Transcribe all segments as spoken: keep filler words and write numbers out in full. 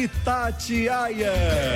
Itatiaia.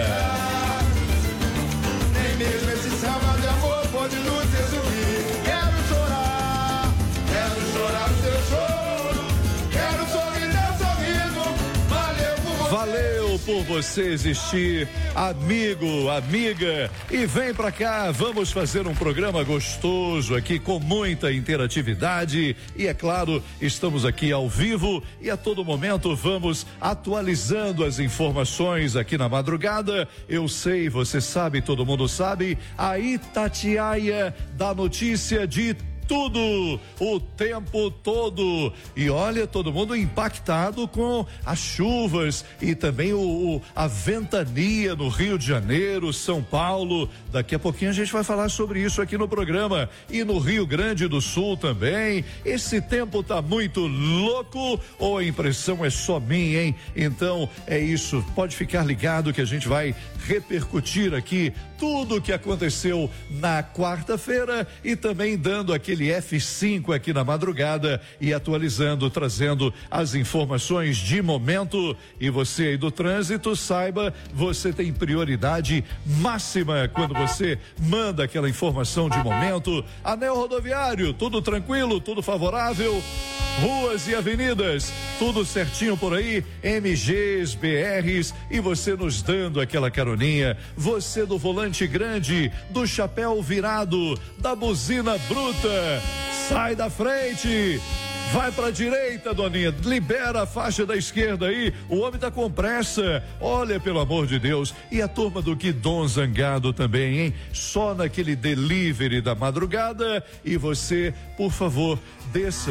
Nem mesmo esse samba de amor pode nos resumir. Quero chorar, quero chorar o teu choro, quero sorrir teu sorriso. Valeu por você. Valeu por você existir, amigo, amiga. E vem pra cá, vamos fazer um programa gostoso aqui com muita interatividade. E é claro, estamos aqui ao vivo e a todo momento vamos atualizando as informações aqui na madrugada. Eu sei, você sabe, todo mundo sabe, a Itatiaia dá notícia de tudo, o tempo todo. E olha, todo mundo impactado com as chuvas e também o, o a ventania no Rio de Janeiro, São Paulo. Daqui a pouquinho a gente vai falar sobre isso aqui no programa. E no Rio Grande do Sul também. Esse tempo tá muito louco, ou a impressão é só minha, hein? Então é isso, pode ficar ligado que a gente vai repercutir aqui tudo o que aconteceu na quarta-feira e também dando aquele F cinco aqui na madrugada e atualizando, trazendo as informações de momento. E você aí do trânsito, saiba, você tem prioridade máxima quando você manda aquela informação de momento. Anel rodoviário, tudo tranquilo, tudo favorável. Ruas e avenidas, tudo certinho por aí, M Gs, B Rs, e você nos dando aquela caroninha. Você do volante grande, do chapéu virado, da buzina bruta, sai da frente. Vai pra direita, doninha, libera a faixa da esquerda aí, o homem tá com pressa, olha, pelo amor de Deus. E a turma do Guidon Zangado também, hein? Só naquele delivery da madrugada. E você, por favor, desça.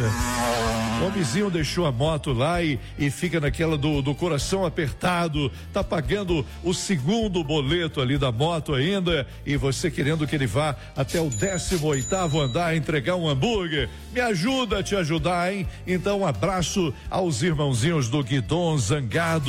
O homenzinho deixou a moto lá e, e fica naquela do, do coração apertado, tá pagando o segundo boleto ali da moto ainda, e você querendo que ele vá até o décimo oitavo andar entregar um hambúrguer. Me ajuda a te ajudar, hein? Então, um abraço aos irmãozinhos do Guidon Zangado.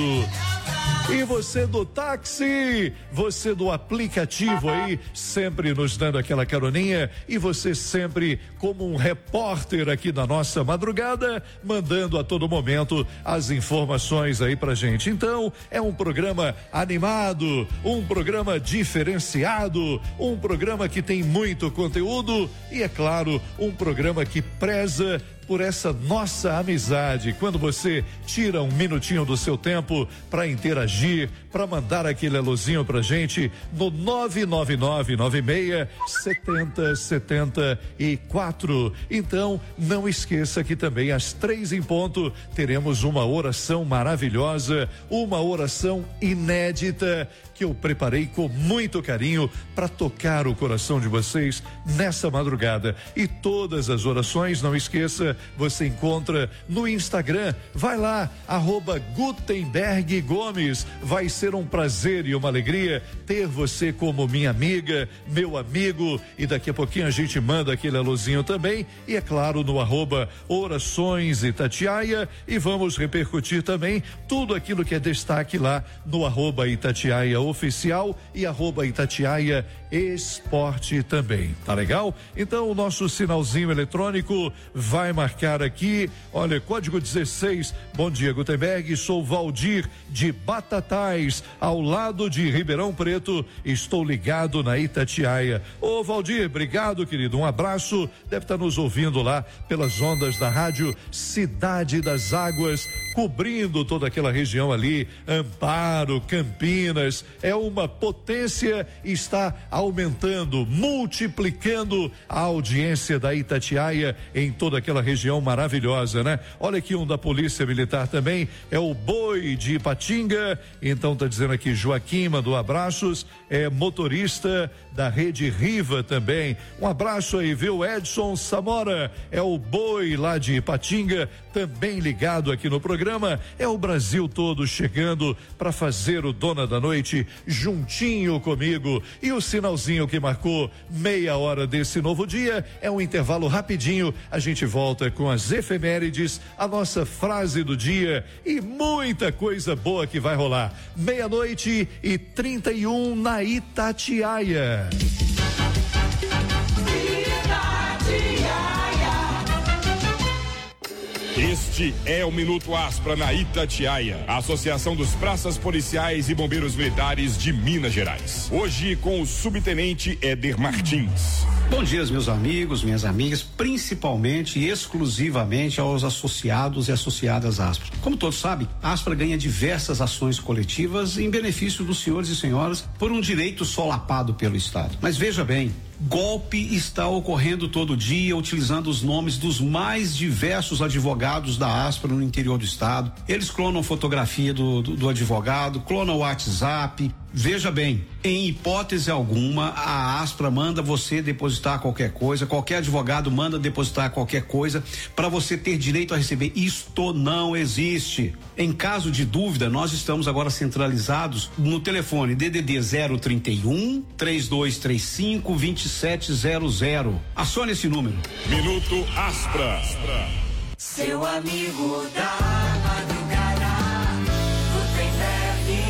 E você do táxi, você do aplicativo aí, sempre nos dando aquela caroninha, e você sempre como um repórter aqui da nossa madrugada, mandando a todo momento as informações aí pra gente. Então, é um programa animado, um programa diferenciado, um programa que tem muito conteúdo e, é claro, um programa que preza por essa nossa amizade. Quando você tira um minutinho do seu tempo para interagir, para mandar aquele alôzinho pra gente no nove nove nove nove seis sete zero sete quatro. Então, não esqueça que também às três em ponto teremos uma oração maravilhosa, uma oração inédita que eu preparei com muito carinho para tocar o coração de vocês nessa madrugada. E todas as orações, não esqueça, você encontra no Instagram. Vai lá, arroba Gutenberg Gomes. Vai ser um prazer e uma alegria ter você como minha amiga, meu amigo. E daqui a pouquinho a gente manda aquele alôzinho também. E é claro, no arroba Orações Itatiaia. E vamos repercutir também tudo aquilo que é destaque lá no arroba Itatiaia Oficial e arroba Itatiaia Esporte também. Tá legal? Então o nosso sinalzinho eletrônico vai marcar aqui, olha, código dezesseis. Bom dia, Gutenberg, sou Valdir de Batatais, ao lado de Ribeirão Preto, estou ligado na Itatiaia. Ô Valdir, obrigado, querido, um abraço, deve estar nos ouvindo lá pelas ondas da rádio Cidade das Águas, cobrindo toda aquela região ali, Amparo, Campinas. É uma potência e está aumentando, multiplicando a audiência da Itatiaia em toda aquela região maravilhosa, né? Olha aqui um da Polícia Militar também, é o Boi de Ipatinga. Então tá dizendo aqui, Joaquim mandou abraços, é motorista da Rede Riva também. Um abraço aí, viu? Edson Samora, é o Boi lá de Ipatinga, também ligado aqui no programa. É o Brasil todo chegando para fazer o Dona da Noite juntinho comigo. E o sinalzinho que marcou meia hora desse novo dia é um intervalo rapidinho. A gente volta com as efemérides, a nossa frase do dia e muita coisa boa que vai rolar. Meia-noite e trinta e um na Itatiaia. Este é o Minuto Aspra na Itatiaia, a Associação dos Praças Policiais e Bombeiros Militares de Minas Gerais. Hoje com o subtenente Éder Martins. Bom dia, meus amigos, minhas amigas, principalmente e exclusivamente aos associados e associadas Aspra. Como todos sabem, a Aspra ganha diversas ações coletivas em benefício dos senhores e senhoras por um direito solapado pelo Estado. Mas veja bem, golpe está ocorrendo todo dia, utilizando os nomes dos mais diversos advogados da Aspra no interior do estado. Eles clonam fotografia do, do, do advogado, clonam o WhatsApp. Veja bem, em hipótese alguma, a Aspra manda você depositar qualquer coisa, qualquer advogado manda depositar qualquer coisa para você ter direito a receber. Isto não existe. Em caso de dúvida, nós estamos agora centralizados no telefone D D D zero trinta e um, três dois três cinco, vinte e sete zero zero. Acione esse número. Minuto Aspra. Seu amigo da madrugada, Gutenberg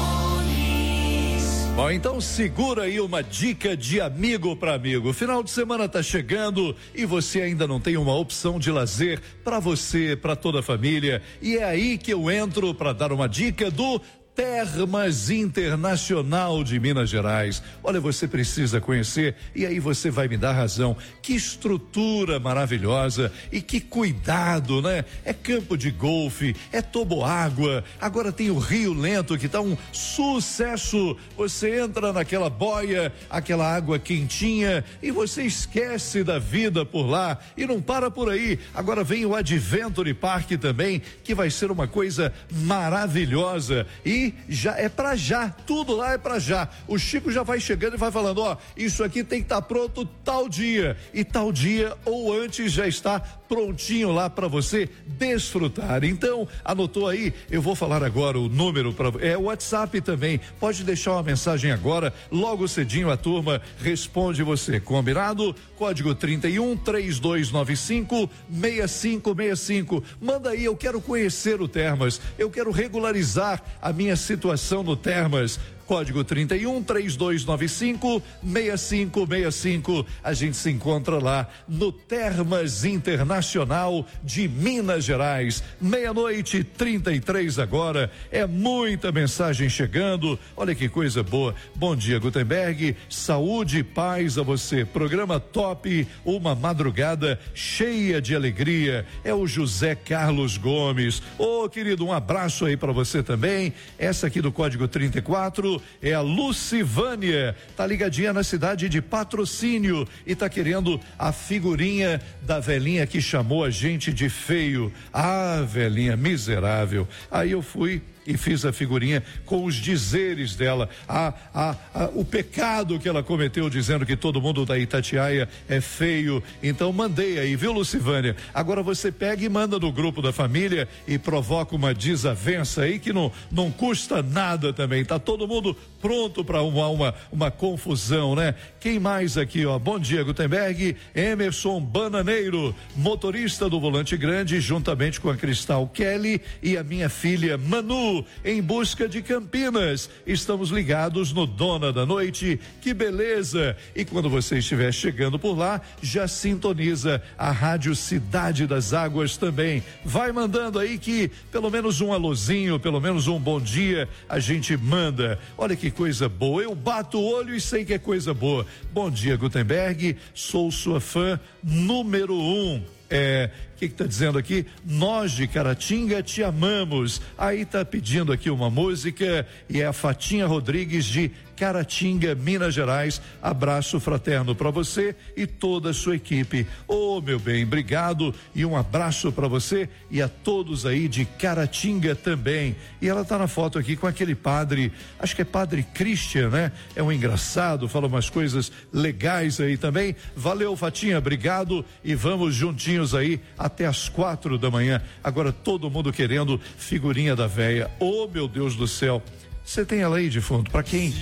Nunes. Bom, então segura aí uma dica de amigo para amigo. Final de semana tá chegando e você ainda não tem uma opção de lazer para você, para toda a família. E é aí que eu entro para dar uma dica do Termas Internacional de Minas Gerais. Olha, você precisa conhecer e aí você vai me dar razão. Que estrutura maravilhosa e que cuidado, né? É campo de golfe, é toboágua, agora tem o Rio Lento que tá um sucesso. Você entra naquela boia, aquela água quentinha e você esquece da vida por lá e não para por aí. Agora vem o Adventure Park também, que vai ser uma coisa maravilhosa e já é pra já, tudo lá é pra já. O Chico já vai chegando e vai falando, ó, isso aqui tem que estar tá pronto tal dia e tal dia ou antes já está prontinho lá para você desfrutar. Então, anotou aí? Eu vou falar agora o número para é o WhatsApp também. Pode deixar uma mensagem agora, logo cedinho a turma responde você. Combinado? Código trinta e um, três dois nove cinco, seis cinco seis cinco. Manda aí, eu quero conhecer o Termas. Eu quero regularizar a minha situação no Termas. Código trinta e um, três dois nove cinco, seis cinco seis cinco. A gente se encontra lá no Termas Internacional de Minas Gerais. Meia-noite, trinta e três agora. É muita mensagem chegando. Olha que coisa boa. Bom dia, Gutenberg. Saúde e paz a você. Programa top. Uma madrugada cheia de alegria. É o José Carlos Gomes. Ô, querido, um abraço aí para você também. Essa aqui do código trinta e quatro. É a Lucivânia, tá ligadinha na cidade de Patrocínio e tá querendo a figurinha da velhinha que chamou a gente de feio. Ah, velhinha miserável. Aí eu fui e fiz a figurinha com os dizeres dela, a, a, a, o pecado que ela cometeu dizendo que todo mundo da Itatiaia é feio. Então mandei aí, viu, Lucivânia? Agora você pega e manda no grupo da família e provoca uma desavença aí que não, não custa nada também. Tá todo mundo pronto para uma, uma, uma confusão, né? Quem mais aqui, ó? Bom dia, Gutenberg. Emerson Bananeiro, motorista do Volante Grande, juntamente com a Cristal Kelly e a minha filha Manu, em busca de Campinas. Estamos ligados no Dona da Noite. Que beleza! E quando você estiver chegando por lá, já sintoniza a Rádio Cidade das Águas também. Vai mandando aí que pelo menos um alôzinho, pelo menos um bom dia, a gente manda. Olha que coisa boa. Eu bato o olho e sei que é coisa boa. Bom dia, Gutenberg. Sou sua fã número um. É, o que que tá dizendo aqui? Nós de Caratinga te amamos. Aí tá pedindo aqui uma música e é a Fatinha Rodrigues de Caratinga, Minas Gerais. Abraço fraterno para você e toda a sua equipe. Ô, oh, meu bem, obrigado e um abraço para você e a todos aí de Caratinga também. E ela tá na foto aqui com aquele padre, acho que é padre Christian, né? É um engraçado, fala umas coisas legais aí também. Valeu, Fatinha, obrigado e vamos juntinhos aí até as quatro da manhã. Agora todo mundo querendo figurinha da véia. Ô, oh, meu Deus do céu. Você tem ela aí de fundo, pra quem?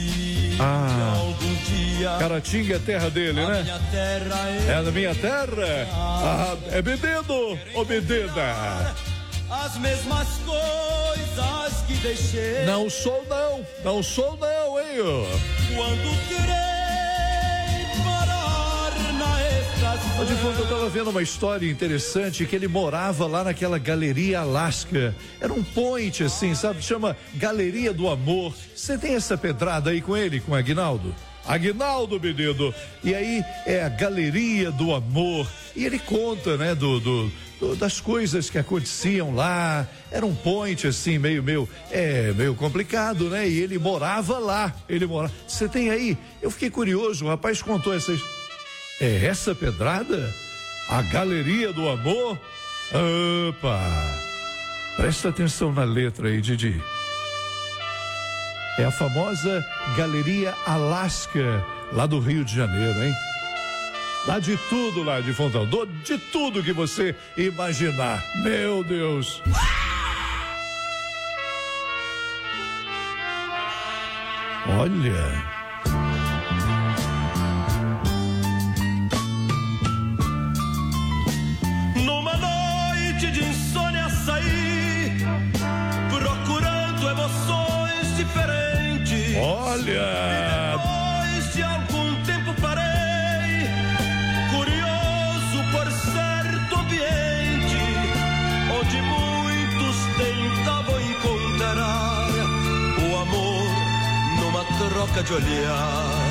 Ah, Caratinga é terra dele, né? É da minha terra? Ah, é Bededo ou Bededa? As mesmas coisas que deixei. Não sou não, não sou não, hein? Quando querer parar na estação. Ô, Difundo, eu tava vendo uma história interessante que ele morava lá naquela Galeria Alaska. Era um point assim, sabe? Chama Galeria do Amor. Você tem essa pedrada aí com ele, com o Aguinaldo? Aguinaldo, menino. E aí é a Galeria do Amor. E ele conta, né, do, do, do das coisas que aconteciam lá. Era um point assim, meio, meio, é, meio complicado, né? E ele morava lá. Ele morava. Você tem aí? Eu fiquei curioso, o rapaz contou essas. É essa pedrada? A Galeria do Amor? Opa! Presta atenção na letra aí, Didi. É a famosa Galeria Alaska, lá do Rio de Janeiro, hein? Lá de tudo lá de Fontão, do, de tudo que você imaginar. Meu Deus! Olha... Olha! Depois de algum tempo parei, curioso por certo ambiente, onde muitos tentavam encontrar o amor numa troca de olhar.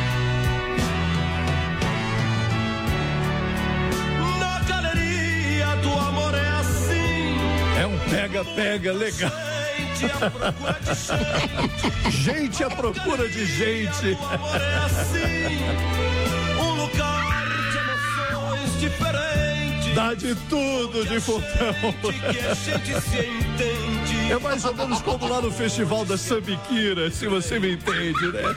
Na galeria do amor é assim. É um pega-pega legal. Gente à procura de gente. Gente à procura de gente. O amor é assim, um lugar de emoções diferentes. Dá de tudo de Fontão. Que a gente se entende. É mais ou menos como lá no Festival da Sambiquira, se você me entende, né?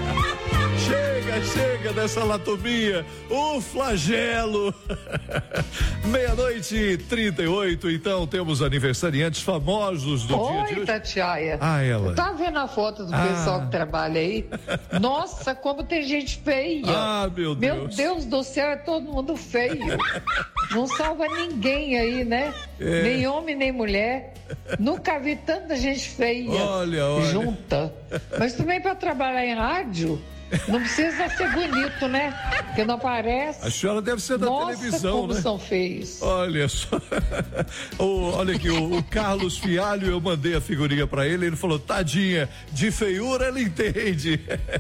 Chega, chega dessa latomia, o flagelo. Meia-noite e trinta e oito, então temos aniversariantes famosos do Oi, dia de hoje. Tatiaia. Ah, ela. Tá vendo a foto do Ah. pessoal que trabalha aí? Nossa, como tem gente feia. Ah, meu Deus. Meu Deus do céu, é todo mundo feio. Não salva ninguém aí, né? É. Nem homem, nem mulher. Nunca vi tanta gente feia Olha, olha. junta. Mas também para trabalhar em rádio, não precisa ser bonito, né? Porque não aparece. A senhora deve ser da Nossa, televisão, como né? são feios. Olha só. O, olha aqui, o, o Carlos Fialho, eu mandei a figurinha pra ele, ele falou, tadinha, de feiura ele entende.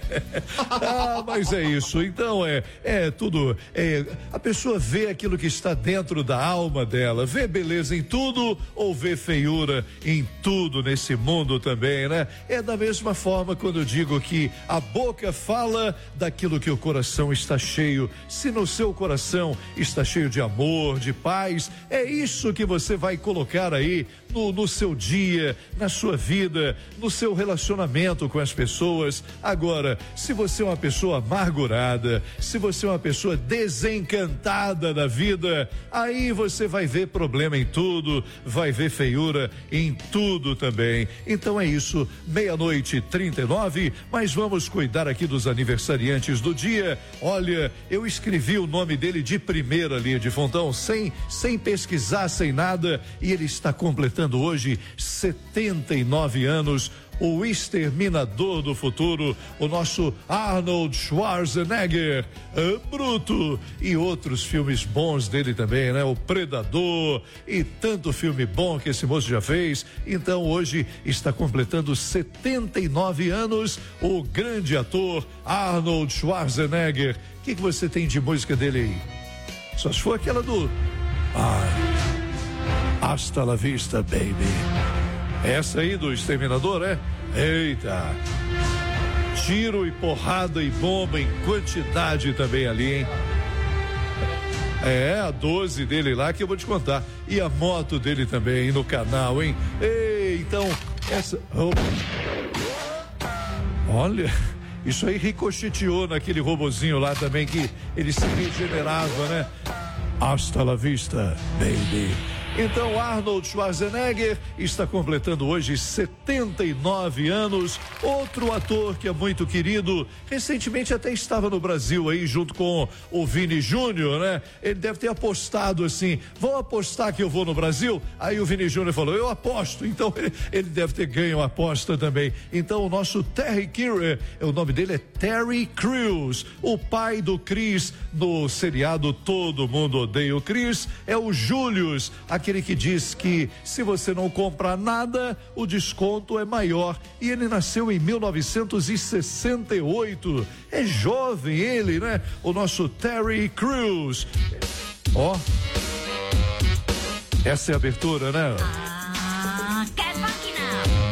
Ah, mas é isso. Então é, é tudo. É, a pessoa vê aquilo que está dentro da alma dela, vê beleza em tudo ou vê feiura em tudo nesse mundo também, né? É da mesma forma quando eu digo que a boca fala daquilo que o coração está cheio. Se no seu coração está cheio de amor, de paz, é isso que você vai colocar aí no, no seu dia, na sua vida, no seu relacionamento com as pessoas. Agora, se você é uma pessoa amargurada, se você é uma pessoa desencantada da vida, aí você vai ver problema em tudo, vai ver feiura em tudo também. Então é isso, meia-noite e trinta e nove, mas vamos cuidar aqui dos aniversariantes do dia. Olha, eu escrevi o nome dele de primeira ali, de Fontão, sem, sem pesquisar, sem nada, e ele está completando hoje setenta e nove anos. O Exterminador do Futuro, o nosso Arnold Schwarzenegger, é, Bruto, e outros filmes bons dele também, né? O Predador e tanto filme bom que esse moço já fez. Então hoje está completando setenta e nove anos o grande ator Arnold Schwarzenegger. O que, que você tem de música dele aí? Só se for aquela do ah, Hasta la vista, baby. Essa aí do Exterminador, é? Eita! Tiro e porrada e bomba em quantidade também ali, hein? É, a doze dele lá que eu vou te contar. E a moto dele também no canal, hein? Ei, então, essa... Opa. Olha, isso aí ricocheteou naquele robozinho lá também que ele se regenerava, né? Hasta la vista, baby. Então, Arnold Schwarzenegger está completando hoje setenta e nove anos. Outro ator que é muito querido, recentemente até estava no Brasil aí junto com o Vini Júnior, né? Ele deve ter apostado assim, vão apostar que eu vou no Brasil? Aí o Vini Júnior falou, eu aposto. Então ele, ele deve ter ganho a aposta também. Então o nosso Terry Crews, o nome dele é Terry Crews, o pai do Chris no seriado Todo Mundo Odeia o Chris, é o Julius, aquele que diz que se você não comprar nada, o desconto é maior. E ele nasceu em mil novecentos e sessenta e oito. É jovem ele, né? O nosso Terry Crews. Ó, essa é a abertura, né? Ah, que máquina!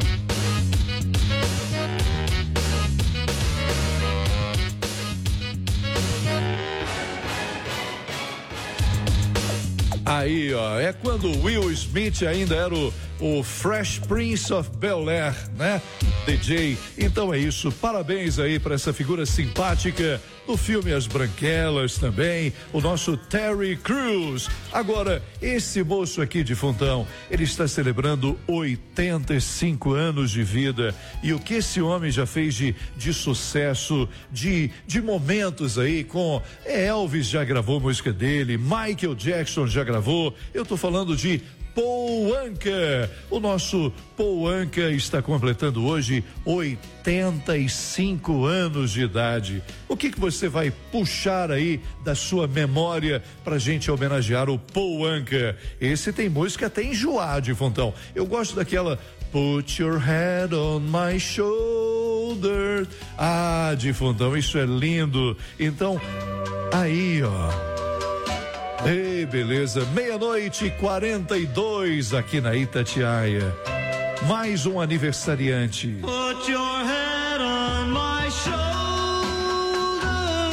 Aí, ó, é quando o Will Smith ainda era o, o Fresh Prince of Bel-Air, né? D J. Então é isso, parabéns aí para essa figura simpática do filme As Branquelas também, o nosso Terry Crews. Agora, esse moço aqui de Funtão, ele está celebrando oitenta e cinco anos de vida, e o que esse homem já fez de, de sucesso, de, de momentos aí com Elvis já gravou música dele, Michael Jackson já gravou, eu tô falando de Paul Anka. O nosso Paul Anka está completando hoje oitenta e cinco anos de idade. O que que você vai puxar aí da sua memória pra gente homenagear o Paul Anka? Esse tem música até enjoar de Fontão. Eu gosto daquela Put your head on my shoulder. Ah, de Fontão, isso é lindo. Então, aí, ó. Ei, beleza, meia-noite e quarenta e dois aqui na Itatiaia. Mais um aniversariante. Put your head on my shoulder,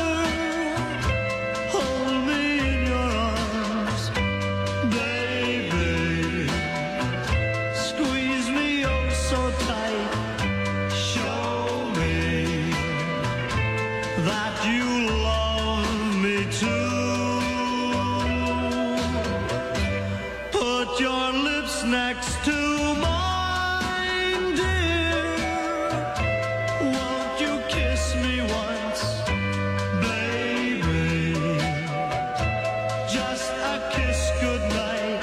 hold me in your arms, baby, squeeze me oh so tight, show me that you love me too. Put your lips next to mine, dear. Won't you kiss me once, baby? Just a kiss goodnight,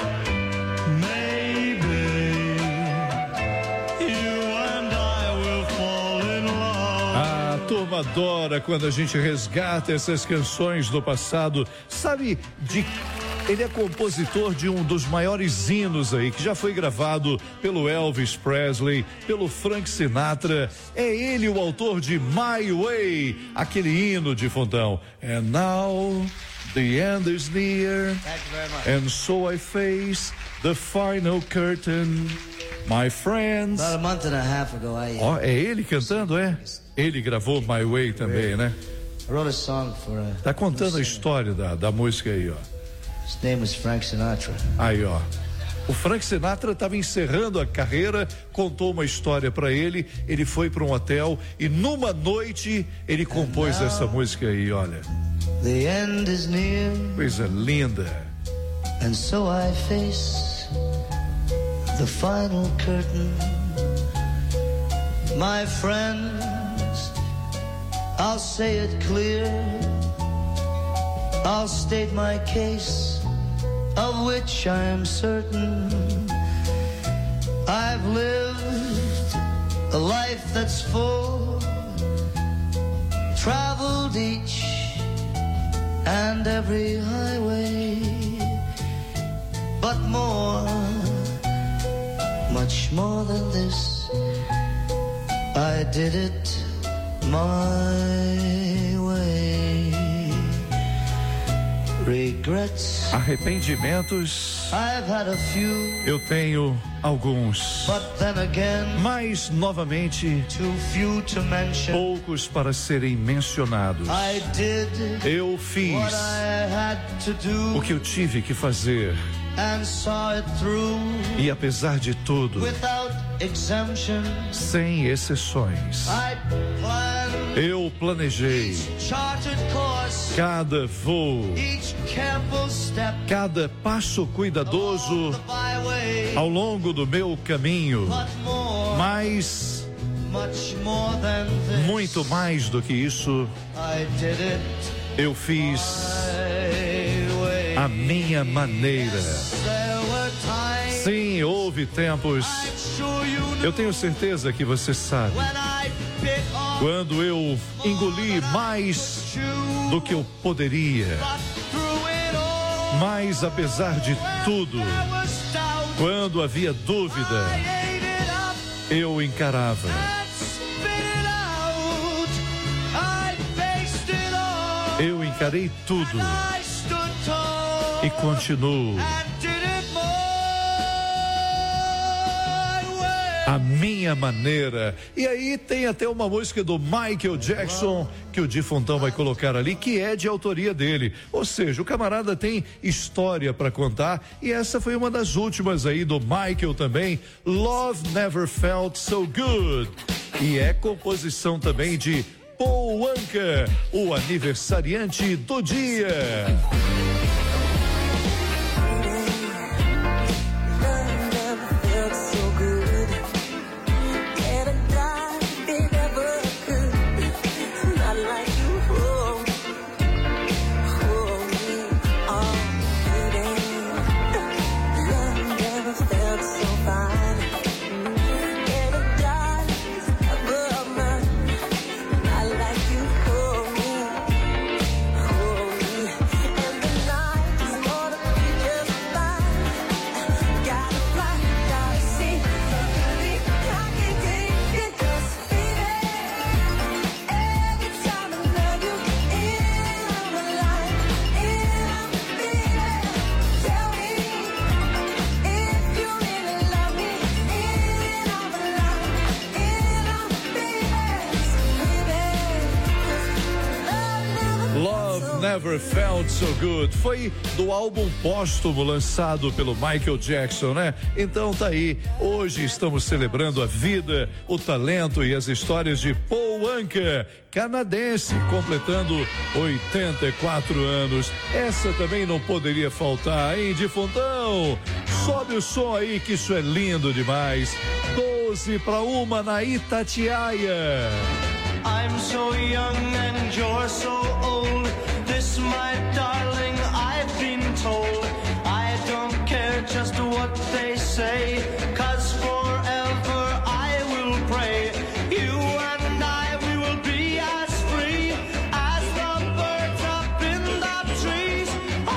maybe. You and I will fall in love. A turma adora quando a gente resgata essas canções do passado. Sabe de... Ele é compositor de um dos maiores hinos aí, que já foi gravado pelo Elvis Presley, pelo Frank Sinatra. É ele o autor de My Way, aquele hino de Fontão. And now the end is near, and so I face the final curtain. My friends. About a month and a half ago, I. Ó, é ele cantando, é? Ele gravou My Way também, né? I wrote a song for a. Tá contando a história da, da música aí, ó. His name was Frank Sinatra. Aí, ó. O Frank Sinatra estava encerrando a carreira, contou uma história para ele, ele foi para um hotel e numa noite ele compôs essa música aí, olha. The end is near. Coisa linda. And so I face the final curtain. My friends, I'll say it clear. I'll state my case, of which I am certain. I've lived a life that's full, traveled each and every highway, but more, much more than this, I did it my way. Regrets. Arrependimentos. I've had a few. Eu tenho alguns. But then again, mas novamente, too few to mention. Poucos para serem mencionados. I did eu fiz what I had to do. O que eu tive que fazer. And saw it through. E apesar de tudo, without exemption, sem exceções, I planned eu planejei each charted course, cada voo, each careful step, cada passo cuidadoso ao longo do meu caminho, mas muito mais do que isso, eu fiz a minha maneira. Sim, houve tempos, eu tenho certeza que você sabe, quando eu engoli mais do que eu poderia. Mas apesar de tudo, quando havia dúvida, eu encarava. Eu encarei tudo e continuo a minha maneira. E aí tem até uma música do Michael Jackson que o Difuntão vai colocar ali, que é de autoria dele. Ou seja, o camarada tem história para contar, e essa foi uma das últimas aí do Michael também, Love Never Felt So Good. E é composição também de Paul Anka, o aniversariante do dia. Never Felt So Good foi do álbum póstumo lançado pelo Michael Jackson, né? Então tá aí, hoje estamos celebrando a vida, o talento e as histórias de Paul Anka, canadense, completando oitenta e quatro anos. Essa também não poderia faltar, hein, Difuntão? Sobe o som aí que isso é lindo demais. doze para uma na Itatiaia. I'm so young and you're so old. This, my darling, I've been told. I don't care just what they say, 'cause forever I will pray. You and I, we will be as free as the birds up in the trees.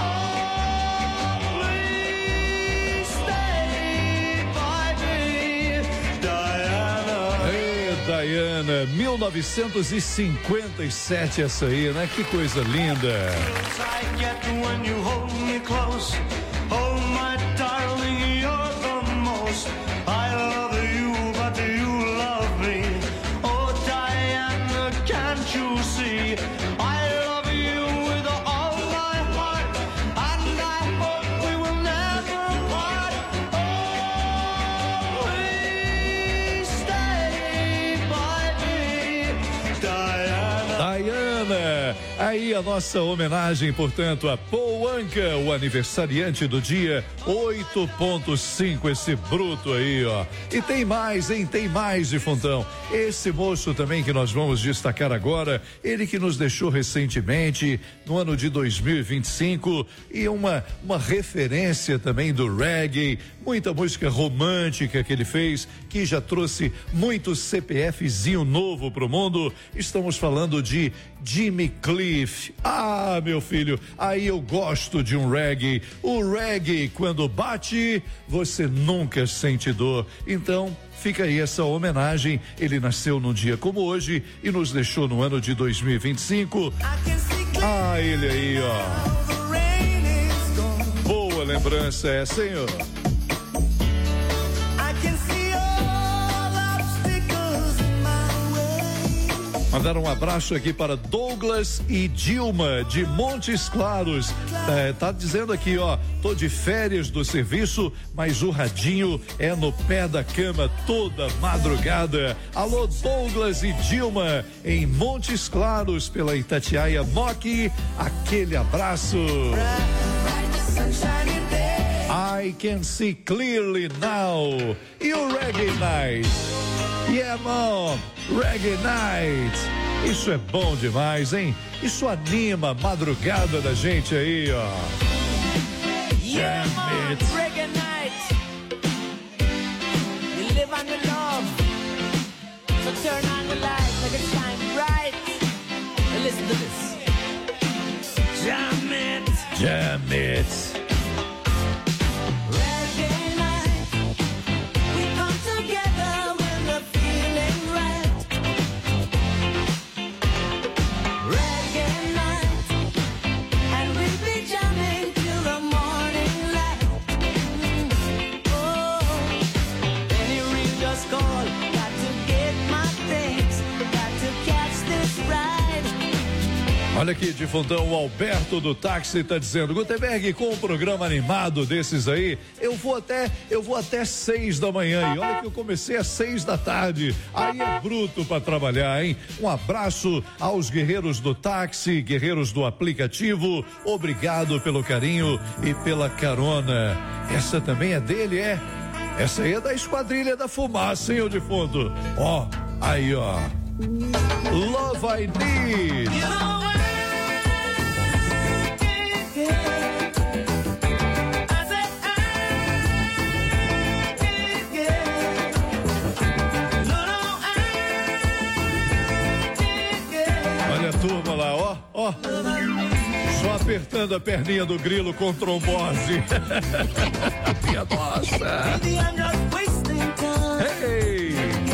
Oh, please stay by me, Diana. Hey, Diana, mil novecentos e cinquenta e sete essa aí, né? Que coisa linda. I get when you hold me close. Oh, my darling, you're the most. I love you, but you love me. Oh, Diana, can't you see? I love you with all my heart, and I hope we will never part. Oh, please stay by me, Diana. Diana, aí a nossa homenagem, portanto, a Paul Anka, o aniversariante do dia, oito ponto cinco, esse bruto aí, ó. E tem mais, hein? Tem mais, Difuntão. Esse moço também que nós vamos destacar agora, ele que nos deixou recentemente, no ano de dois mil e vinte e cinco, e uma, uma referência também do reggae, muita música romântica que ele fez, que já trouxe muito CPFzinho novo pro mundo. Estamos falando de Jimmy Cliff. Ah, meu filho, aí eu gosto de um reggae. O reggae, quando bate, você nunca sente dor. Então, fica aí essa homenagem. Ele nasceu num dia como hoje e nos deixou no ano de dois mil e vinte e cinco. Ah, ele aí, ó. Boa lembrança essa, hein, ó. Mandar um abraço aqui para Douglas e Dilma de Montes Claros. É, tá dizendo aqui, ó, tô de férias do serviço, mas o radinho é no pé da cama toda madrugada. Alô, Douglas e Dilma em Montes Claros pela Itatiaia Moc. Aquele abraço. I Can See Clearly Now. E o Reggae Night? Yeah, Mom, Reggae Night. Isso é bom demais, hein? Isso anima a madrugada da gente aí, ó. Yeah, Mom, Reggae Night. You live on your love. So turn on the light, make it shine bright. And listen to this. Jam it. Jam it. Reggae night. We come together when we're feeling right. Reggae night. And we'll be jamming till the morning light. Oh, any ring just call. Got to get my things. Got to catch this ride. Olha aqui de fundão, o Alberto do táxi tá dizendo: Gutenberg, com um programa animado desses aí, eu vou até, eu vou até seis da manhã. E olha que eu comecei às seis da tarde. Aí é bruto pra trabalhar, hein? Um abraço aos guerreiros do táxi, guerreiros do aplicativo. Obrigado pelo carinho e pela carona. Essa também é dele, é? Essa aí é da Esquadrilha da Fumaça, hein, ô de fundo? Ó, aí, ó. Love I Need. Olha a turma lá, ó, ó. Só apertando a perninha do grilo com trombose. Minha nossa. Hey.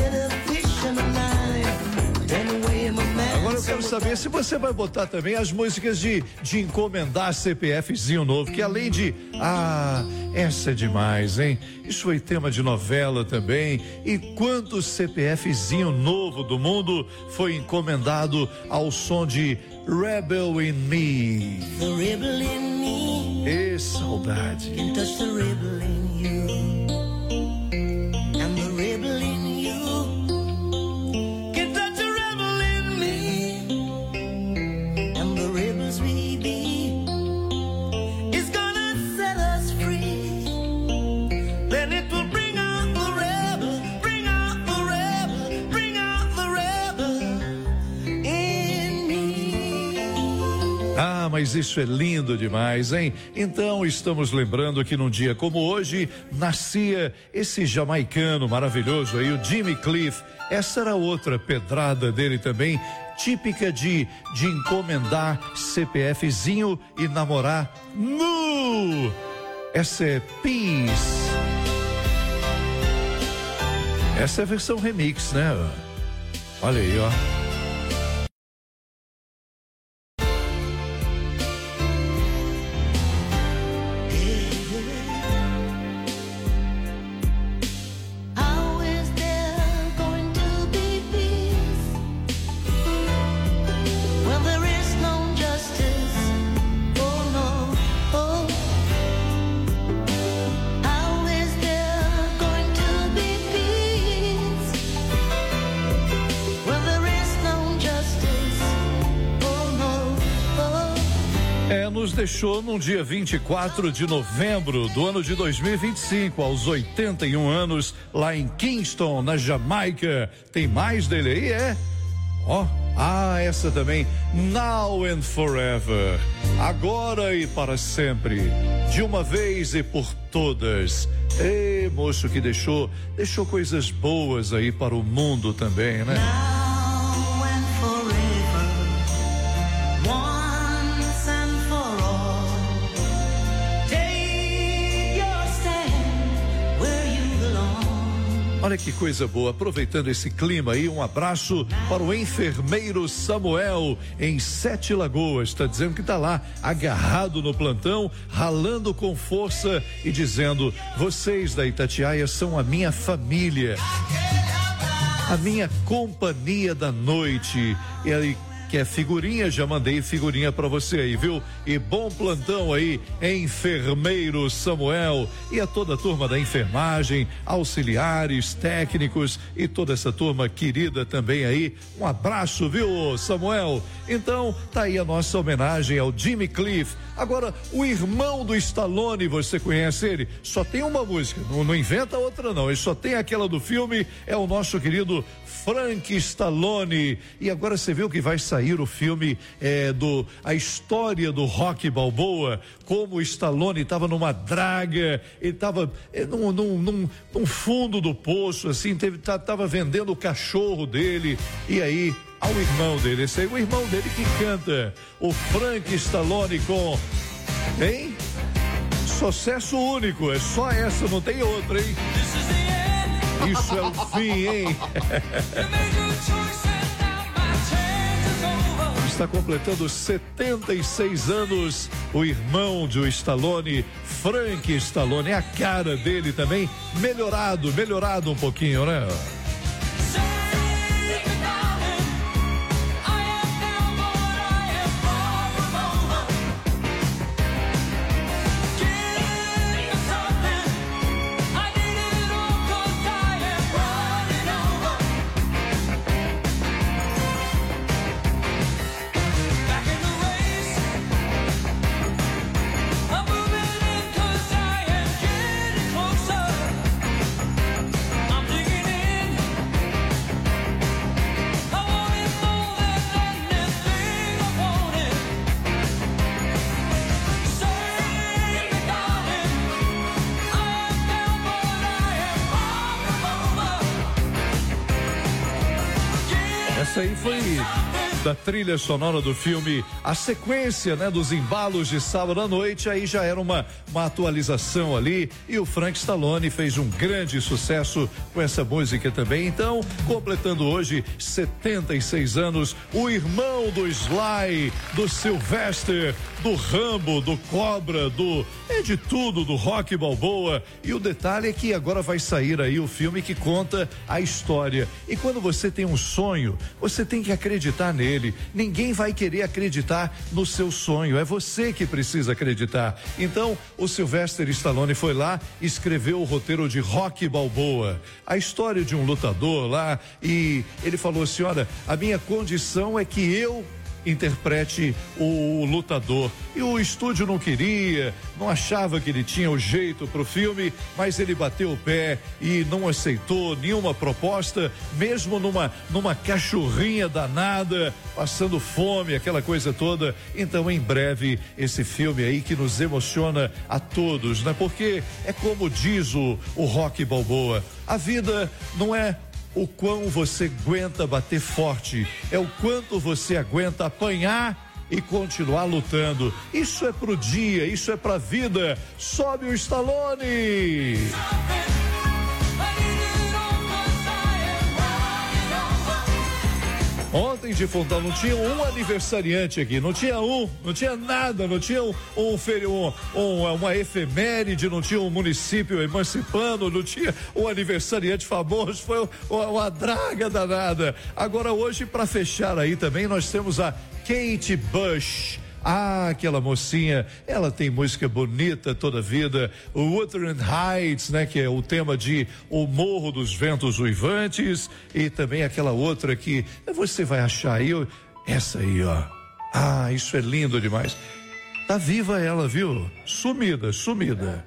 Agora eu quero saber se você vai botar também as músicas de, de encomendar CPFzinho novo, que além de, ah, essa é demais, hein? Isso foi tema de novela também. E quanto CPFzinho novo do mundo foi encomendado ao som de Rebel in Me? The rebel in me. E saudade. Can touch the rebel in you. And the rebel in you. Can touch the rebel in me. And the rebels we be. Is gonna set us free. Then it will bring out the rebel. Bring out the rebel. Bring out the rebel in me. Ah, mas isso é lindo demais, hein? Então estamos lembrando que num dia como hoje nascia esse jamaicano maravilhoso aí, o Jimmy Cliff. Essa era outra pedrada dele também, típica de, de encomendar CPFzinho e namorar nu. Essa é Peace. Essa é a versão remix, né? Olha aí, ó. How is there going to be peace when there is no justice? Oh no, oh. How is there going to be peace when there is no justice? Oh no, oh. É, nos deixou num dia vinte e quatro de novembro do ano de dois mil e vinte e cinco, aos oitenta e um anos, lá em Kingston, na Jamaica. Tem mais dele aí, é? Ó, ah, essa também, Now and Forever. Agora e para sempre, de uma vez e por todas. Ei, moço, que deixou, deixou coisas boas aí para o mundo também, né? Now and forever, once and for all. Take your stand where you belong. Olha que coisa boa, aproveitando esse clima aí, um abraço para o enfermeiro Samuel em Sete Lagoas, tá dizendo que tá lá agarrado no plantão, ralando com força e dizendo: vocês da Itatiaia são a minha família, a minha companhia da noite. E aí que é figurinha, já mandei figurinha pra você aí, viu? E bom plantão aí, enfermeiro Samuel e a toda a turma da enfermagem, auxiliares, técnicos e toda essa turma querida também aí. Um abraço, viu, Samuel? Então, tá aí a nossa homenagem ao Jimmy Cliff. Agora, o irmão do Stallone, você conhece ele? Só tem uma música, não, não inventa outra não, ele só tem aquela do filme, é o nosso querido Frank Stallone. E agora você viu que vai sair o filme é, do a história do Rocky Balboa, como o Stallone estava numa draga, ele estava é, num, num, num, num fundo do poço, assim, teve, tava vendendo o cachorro dele, e aí ao irmão dele, esse aí, o irmão dele que canta, o Frank Stallone com, hein? Sucesso único, é só essa, não tem outra, hein? Isso é o fim, hein? Está completando setenta e seis anos o irmão de Stallone, Frank Stallone, é a cara dele também, melhorado, melhorado um pouquinho, né? Essa aí foi da trilha sonora do filme, a sequência, né, dos embalos de sábado à noite, aí já era uma, uma atualização ali, e o Frank Stallone fez um grande sucesso com essa música também. Então, completando hoje setenta e seis anos, o irmão do Sly, do Sylvester, do Rambo, do Cobra, do é de tudo, do Rocky Balboa. E o detalhe é que agora vai sair aí o filme que conta a história. E quando você tem um sonho, você tem que acreditar nele. Ninguém vai querer acreditar no seu sonho, é você que precisa acreditar. Então, o Sylvester Stallone foi lá, escreveu o roteiro de Rocky Balboa, a história de um lutador lá, e ele falou assim: olha, a minha condição é que eu interprete o lutador. E o estúdio não queria, não achava que ele tinha o jeito pro filme, mas ele bateu o pé e não aceitou nenhuma proposta, mesmo numa, numa cachorrinha danada, passando fome, aquela coisa toda. Então, em breve, esse filme aí que nos emociona a todos, né? Porque é como diz o, o Rocky Balboa, a vida não é o quão você aguenta bater forte, é o quanto você aguenta apanhar e continuar lutando. Isso é pro dia, isso é pra vida. Sobe o Stallone! Ontem de Fontal não tinha um aniversariante aqui, não tinha um, não tinha nada, não tinha um, um, um, um uma efeméride, não tinha um município emancipando, não tinha um aniversariante famoso, foi uma, uma draga danada. Agora hoje, para fechar aí também, nós temos a Kate Bush. Ah, aquela mocinha, ela tem música bonita toda a vida, o Wuthering Heights, né, que é o tema de O Morro dos Ventos Uivantes, e também aquela outra que você vai achar aí, essa aí, ó. Ah, isso é lindo demais. Tá viva ela, viu? Sumida, sumida.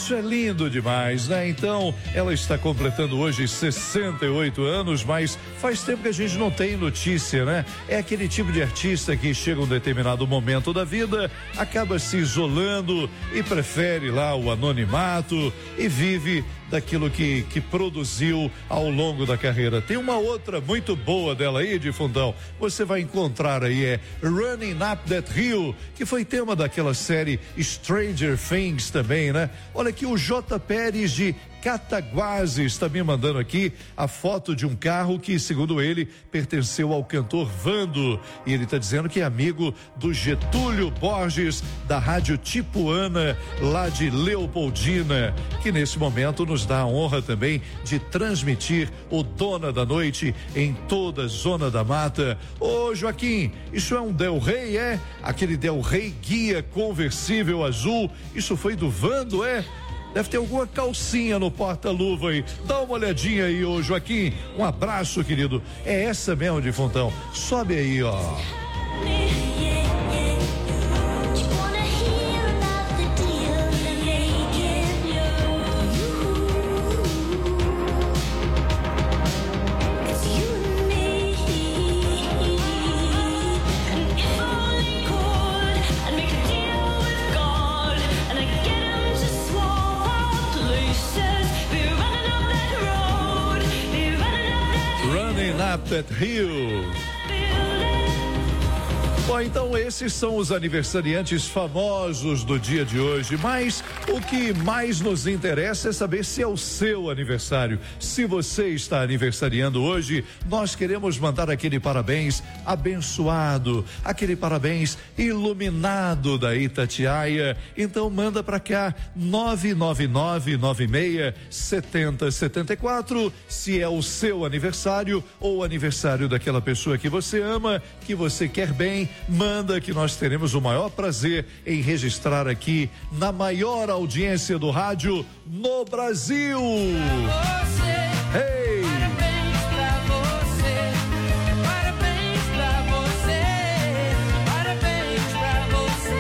Isso é lindo demais, né? Então, ela está completando hoje sessenta e oito anos, mas faz tempo que a gente não tem notícia, né? É aquele tipo de artista que chega um determinado momento da vida, acaba se isolando e prefere lá o anonimato e vive daquilo que, que produziu ao longo da carreira. Tem uma outra muito boa dela aí, de fundão, você vai encontrar aí, é Running Up That Hill, que foi tema daquela série Stranger Things também, né? Olha aqui o J. Pérez de Cataguases está me mandando aqui a foto de um carro que, segundo ele, pertenceu ao cantor Vando, e ele está dizendo que é amigo do Getúlio Borges, da Rádio Tipuana, lá de Leopoldina, que nesse momento nos dá a honra também de transmitir o Dona da Noite em toda a Zona da Mata. Ô Joaquim, isso é um Del Rey, é? Aquele Del Rey guia conversível azul, isso foi do Vando, é? Deve ter alguma calcinha no porta-luva aí. Dá uma olhadinha aí, ô Joaquim. Um abraço, querido. É essa mesmo, de Fontão. Sobe aí, ó. Up That Hill. Bom, então esses são os aniversariantes famosos do dia de hoje, mas o que mais nos interessa é saber se é o seu aniversário. Se você está aniversariando hoje, nós queremos mandar aquele parabéns abençoado, aquele parabéns iluminado da Itatiaia. Então manda para cá nove nove nove nove seis sete zero sete quatro, se é o seu aniversário ou o aniversário daquela pessoa que você ama, que você quer bem. Manda, que nós teremos o maior prazer em registrar aqui na maior audiência do rádio no Brasil. Hey! Parabéns pra você, parabéns pra você, parabéns pra você.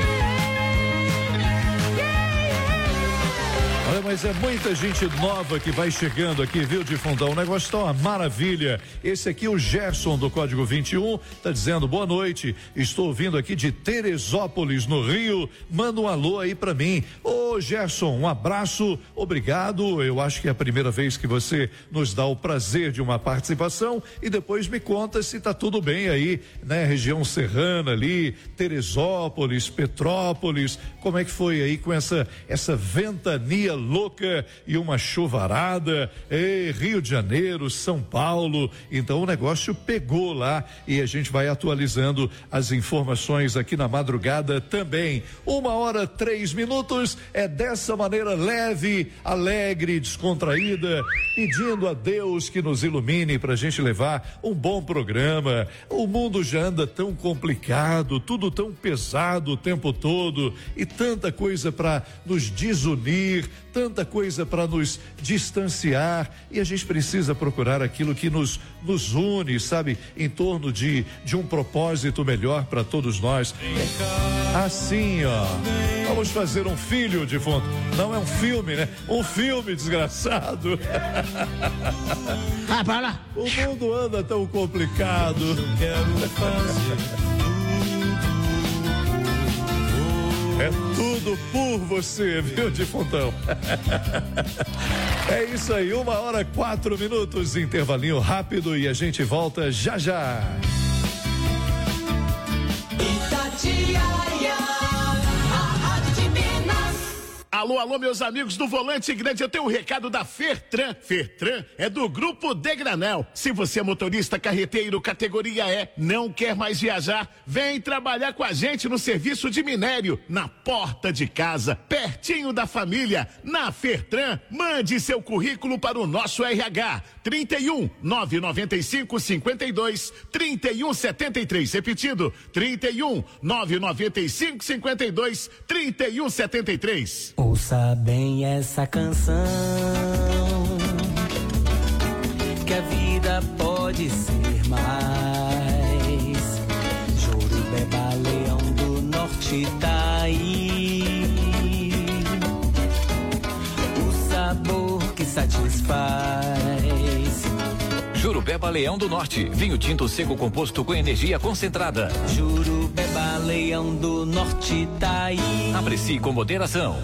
Yeah, yeah. Olha, mas é muita gente nova que vai chegando aqui, viu, de Fundão? O negócio tá uma maravilha. Esse aqui, o Gerson do Código vinte e um, tá dizendo boa noite. Estou ouvindo aqui de Teresópolis, no Rio. Manda um alô aí pra mim. Ô Gerson, um abraço, obrigado. Eu acho que é a primeira vez que você nos dá o prazer de uma participação e depois me conta se tá tudo bem aí, né? Região serrana ali, Teresópolis, Petrópolis, como é que foi aí com essa, essa ventania louca e uma chuvarada? Ei, Rio de Janeiro, São Paulo, então o negócio pegou lá e a gente vai atualizando as informações aqui na madrugada também. Uma hora, três minutos, é dessa maneira leve, alegre, descontraída, pedindo a Deus que nos ilumine para a gente levar um bom programa. O mundo já anda tão complicado, tudo tão pesado o tempo todo e tanta coisa para nos desunir, tanta coisa para nos distanciar, e a gente precisa procurar aquilo que nos nos une, sabe, em torno de de um propósito melhor para todos nós. Assim, ó, vamos fazer um filho de fundo. Não é um filme, né? Um filme, desgraçado. Ah, para lá. O mundo anda tão complicado. Quero fazer É tudo por você, viu, de Fontão? É isso aí, uma hora, quatro minutos, intervalinho rápido e a gente volta já já. Itatiaia, a rádio de Minas. Alô, alô, meus amigos do Volante Grande, eu tenho um recado da Fertran. Fertran é do Grupo Degranel. Se você é motorista carreteiro categoria E, não quer mais viajar, vem trabalhar com a gente no serviço de minério, na porta de casa, pertinho da família. Na Fertran, mande seu currículo para o nosso R H, trinta e um, nove noventa e cinco, cinquenta e dois, trinta e um, setenta e três, repetindo, trinta e um, nove noventa e cinco, cinquenta e dois, trinta e um, setenta e três. Ouça bem essa canção, que a vida pode ser mais. Jorubeba, Leão do Norte tá aí. satisfaz. Jurupeba Leão do Norte, vinho tinto seco composto com energia concentrada. Jurupeba Leão do Norte tá aí. Aprecie com moderação.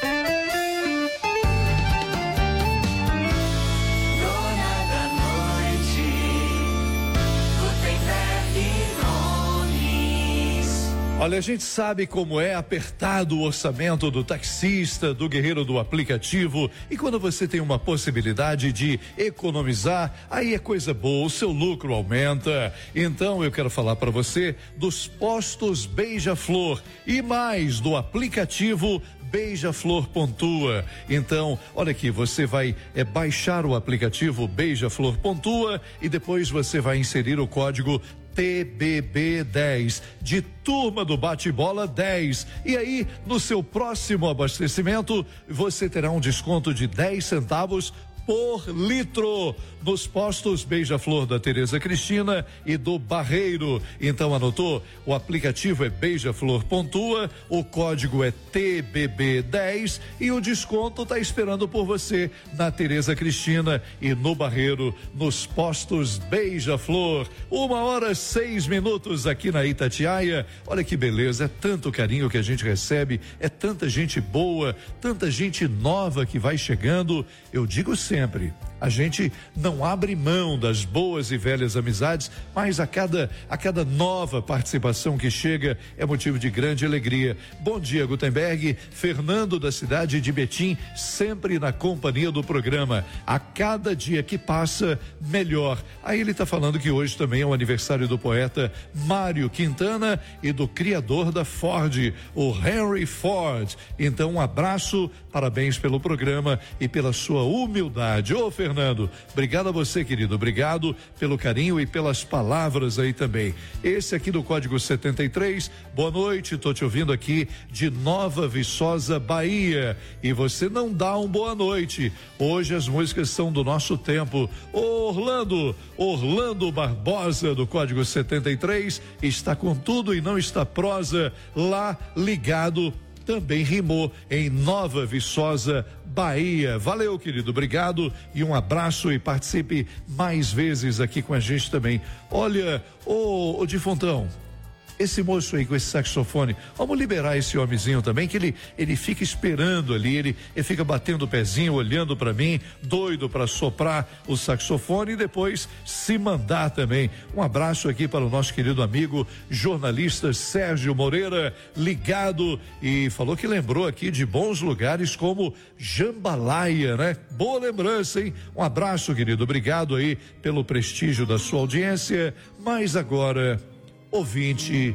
Olha, a gente sabe como é apertado o orçamento do taxista, do guerreiro do aplicativo, e quando você tem uma possibilidade de economizar, aí é coisa boa, o seu lucro aumenta. Então eu quero falar para você dos postos Beija-Flor e mais do aplicativo Beija-Flor Pontua. Então, olha aqui, você vai é, baixar o aplicativo Beija-Flor Pontua e depois você vai inserir o código T B B dez, de Turma do Bate-Bola dez. E aí, no seu próximo abastecimento, você terá um desconto de dez centavos por litro nos postos Beija-Flor da Tereza Cristina e do Barreiro. Então anotou? O aplicativo é Beija-Flor Pontua, o código é T B B dez e o desconto está esperando por você na Tereza Cristina e no Barreiro, nos postos Beija-Flor. Uma hora seis minutos aqui na Itatiaia. Olha que beleza, é tanto carinho que a gente recebe, é tanta gente boa, tanta gente nova que vai chegando. Eu digo sempre, a gente não abre mão das boas e velhas amizades, mas a cada, a cada nova participação que chega é motivo de grande alegria. Bom dia, Gutenberg. Fernando da cidade de Betim, sempre na companhia do programa. A cada dia que passa, melhor. Aí ele está falando que hoje também é o aniversário do poeta Mário Quintana e do criador da Ford, o Henry Ford. Então, um abraço, parabéns pelo programa e pela sua humildade. Ô, Fernando, obrigado a você, querido, obrigado pelo carinho e pelas palavras aí também. Esse aqui do código setenta e três, boa noite, tô te ouvindo aqui de Nova Viçosa, Bahia, e você não dá um boa noite. Hoje as músicas são do nosso tempo. Ô, Orlando, Orlando Barbosa do código setenta e três, está com tudo e não está prosa, lá ligado. Também rimou em Nova Viçosa, Bahia. Valeu, querido, obrigado e um abraço e participe mais vezes aqui com a gente também. Olha, ô, ô Difontão, esse moço aí com esse saxofone, vamos liberar esse homenzinho também, que ele ele fica esperando ali, ele, ele fica batendo o pezinho, olhando para mim, doido para soprar o saxofone e depois se mandar também. Um abraço aqui para o nosso querido amigo jornalista Sérgio Moreira, ligado, e falou que lembrou aqui de bons lugares como Jambalaya, né? Boa lembrança, hein? Um abraço, querido, obrigado aí pelo prestígio da sua audiência. Mas agora, ouvinte,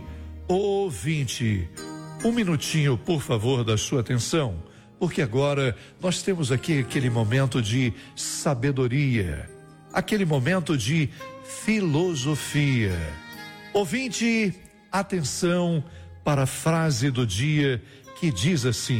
ouvinte, um minutinho, por favor, da sua atenção, porque agora nós temos aqui aquele momento de sabedoria, aquele momento de filosofia. Ouvinte, atenção para a frase do dia que diz assim,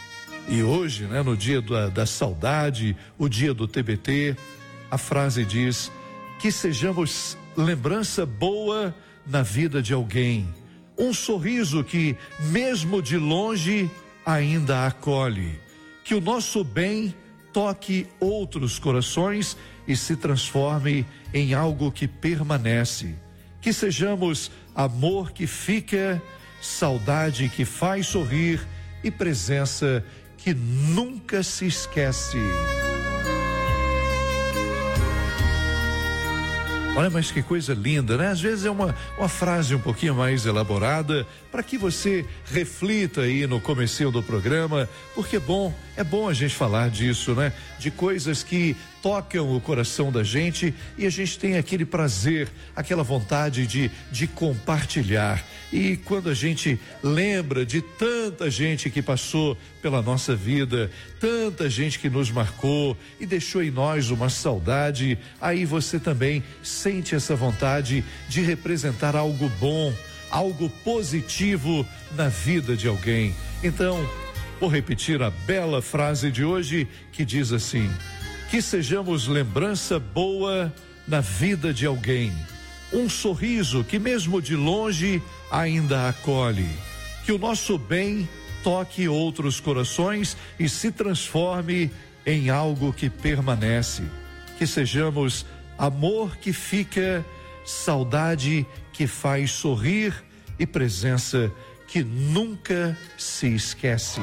e hoje, né, no dia da, da saudade, o dia do T B T, a frase diz que sejamos lembrança boa na vida de alguém, um sorriso que mesmo de longe ainda acolhe, que o nosso bem toque outros corações e se transforme em algo que permanece, que sejamos amor que fica, saudade que faz sorrir e presença que nunca se esquece. Olha, mas que coisa linda, né? Às vezes é uma, uma frase um pouquinho mais elaborada para que você reflita aí no comecinho do programa, porque é bom, é bom a gente falar disso, né? De coisas que tocam o coração da gente e a gente tem aquele prazer, aquela vontade de, de compartilhar. E quando a gente lembra de tanta gente que passou pela nossa vida, tanta gente que nos marcou e deixou em nós uma saudade, aí você também sente essa vontade de representar algo bom, algo positivo na vida de alguém. Então, vou repetir a bela frase de hoje que diz assim: que sejamos lembrança boa na vida de alguém, um sorriso que mesmo de longe ainda acolhe, que o nosso bem toque outros corações e se transforme em algo que permanece. Que sejamos amor que fica, saudade que faz sorrir e presença que nunca se esquece.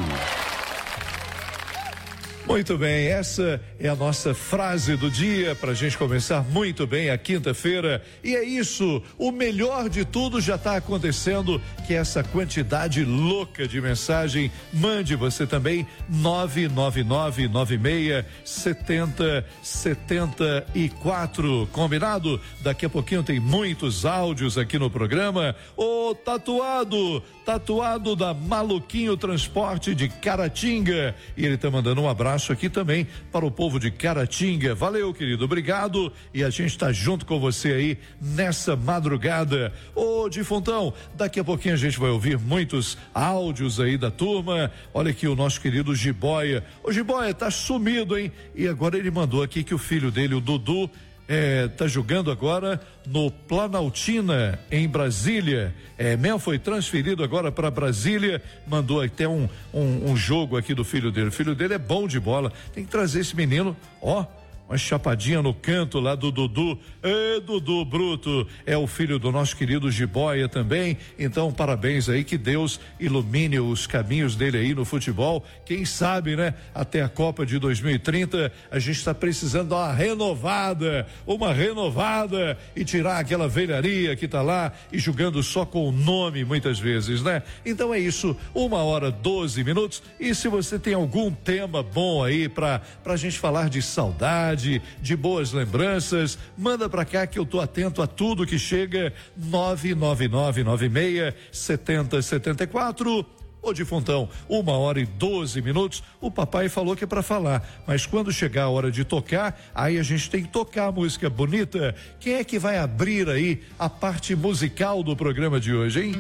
Muito bem, essa é a nossa frase do dia para a gente começar muito bem a quinta-feira. E é isso, o melhor de tudo já está acontecendo, que é essa quantidade louca de mensagem. Mande você também, nove nove nove nove seis setenta setenta e quatro. Combinado? Daqui a pouquinho tem muitos áudios aqui no programa. Ô tatuado, tatuado da Maluquinho Transporte de Caratinga. E ele tá mandando um abraço aqui também para o povo de Caratinga. Valeu, querido, obrigado. E a gente está junto com você aí nessa madrugada. Ô Difontão, daqui a pouquinho a gente vai ouvir muitos áudios aí da turma. Olha aqui o nosso querido Jiboia. Ô Jiboia, tá sumido, hein? E agora ele mandou aqui que o filho dele, o Dudu, É, tá jogando agora no Planaltina, em Brasília. É, Mel foi transferido agora para Brasília, mandou até um, um, um jogo aqui do filho dele. O filho dele é bom de bola, tem que trazer esse menino, ó. Uma chapadinha no canto lá do Dudu. Ê, Dudu Bruto, é o filho do nosso querido Jiboia também. Então, parabéns aí, que Deus ilumine os caminhos dele aí no futebol. Quem sabe, né? Até a Copa de dois mil e trinta, a gente está precisando dar uma renovada, uma renovada e tirar aquela velharia que tá lá e jogando só com o nome muitas vezes, né? Então é isso, uma hora, doze minutos. E se você tem algum tema bom aí pra, pra gente falar de saudade, de boas lembranças, manda pra cá que eu tô atento a tudo que chega. Nove nove nove nove seis setenta setenta e quatro. Ô Difontão, uma hora e doze minutos. O papai falou que é pra falar, mas quando chegar a hora de tocar, aí a gente tem que tocar a música bonita. Quem é que vai abrir aí a parte musical do programa de hoje, hein?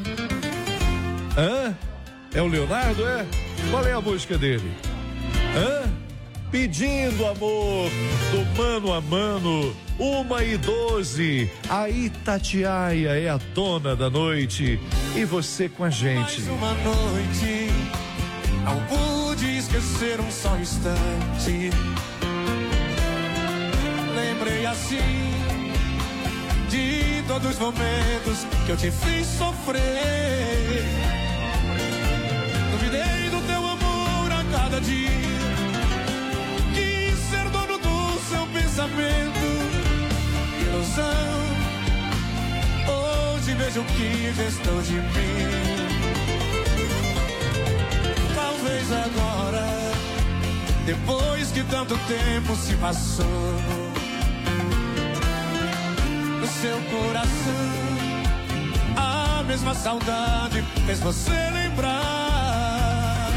Hã? É o Leonardo, é? Qual é a música dele? Hã? Pedindo amor, do mano a mano, uma e doze, a Itatiaia é a dona da noite, e você com a gente. Mais uma noite, não pude esquecer um só instante, lembrei assim, de todos os momentos que eu te fiz sofrer, duvidei do teu amor a cada dia, pensamento, ilusão. Hoje vejo o que restou de mim. Talvez agora, depois que tanto tempo se passou, no seu coração a mesma saudade fez você lembrar.